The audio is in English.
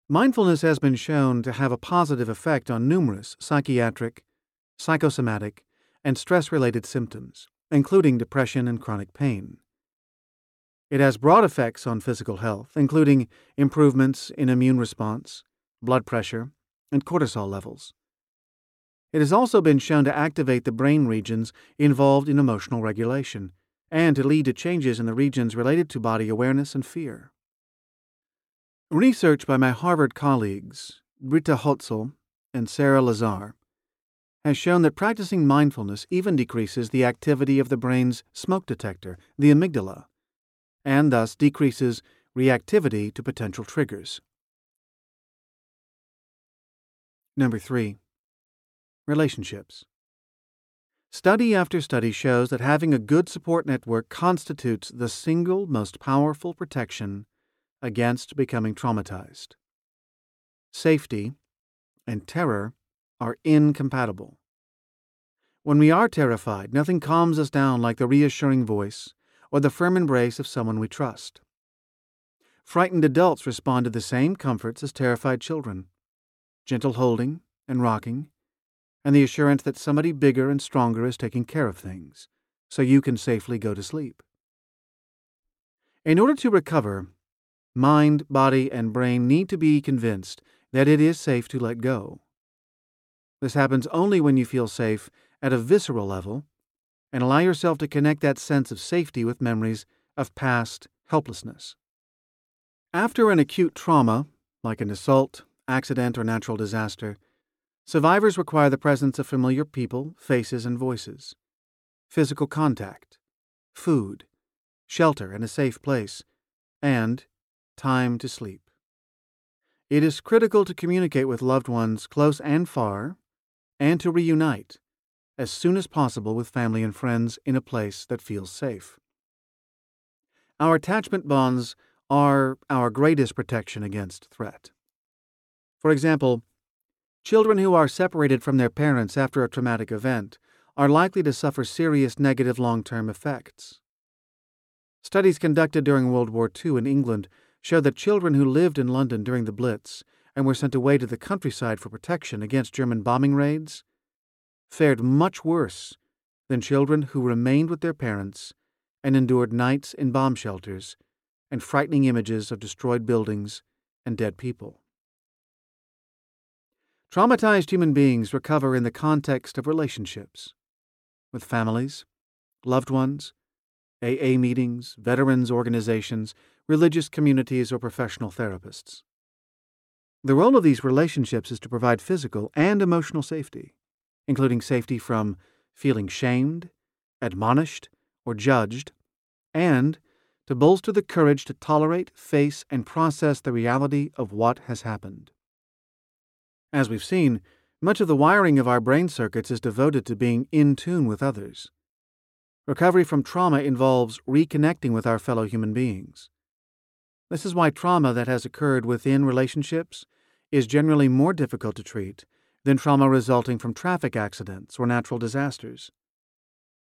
Mindfulness has been shown to have a positive effect on numerous psychiatric, psychosomatic, and stress-related symptoms, including depression and chronic pain. It has broad effects on physical health, including improvements in immune response, blood pressure, and cortisol levels. It has also been shown to activate the brain regions involved in emotional regulation and to lead to changes in the regions related to body awareness and fear. Research by my Harvard colleagues, Britta Hotzel and Sarah Lazar, has shown that practicing mindfulness even decreases the activity of the brain's smoke detector, the amygdala, and thus decreases reactivity to potential triggers. Number 3. Relationships. Study after study shows that having a good support network constitutes the single most powerful protection against becoming traumatized. Safety and terror are incompatible. When we are terrified, nothing calms us down like the reassuring voice or the firm embrace of someone we trust. Frightened adults respond to the same comforts as terrified children: gentle holding and rocking, and the assurance that somebody bigger and stronger is taking care of things, so you can safely go to sleep. In order to recover, mind, body, and brain need to be convinced that it is safe to let go. This happens only when you feel safe at a visceral level and allow yourself to connect that sense of safety with memories of past helplessness. After an acute trauma, like an assault, accident, or natural disaster, survivors require the presence of familiar people, faces, and voices, physical contact, food, shelter and a safe place, and time to sleep. It is critical to communicate with loved ones close and far, and to reunite as soon as possible with family and friends in a place that feels safe. Our attachment bonds are our greatest protection against threat. For example, children who are separated from their parents after a traumatic event are likely to suffer serious negative long-term effects. Studies conducted during World War II in England showed that children who lived in London during the Blitz and were sent away to the countryside for protection against German bombing raids fared much worse than children who remained with their parents and endured nights in bomb shelters and frightening images of destroyed buildings and dead people. Traumatized human beings recover in the context of relationships, with families, loved ones, AA meetings, veterans organizations, religious communities, or professional therapists. The role of these relationships is to provide physical and emotional safety, including safety from feeling shamed, admonished, or judged, and to bolster the courage to tolerate, face, and process the reality of what has happened. As we've seen, much of the wiring of our brain circuits is devoted to being in tune with others. Recovery from trauma involves reconnecting with our fellow human beings. This is why trauma that has occurred within relationships is generally more difficult to treat than trauma resulting from traffic accidents or natural disasters.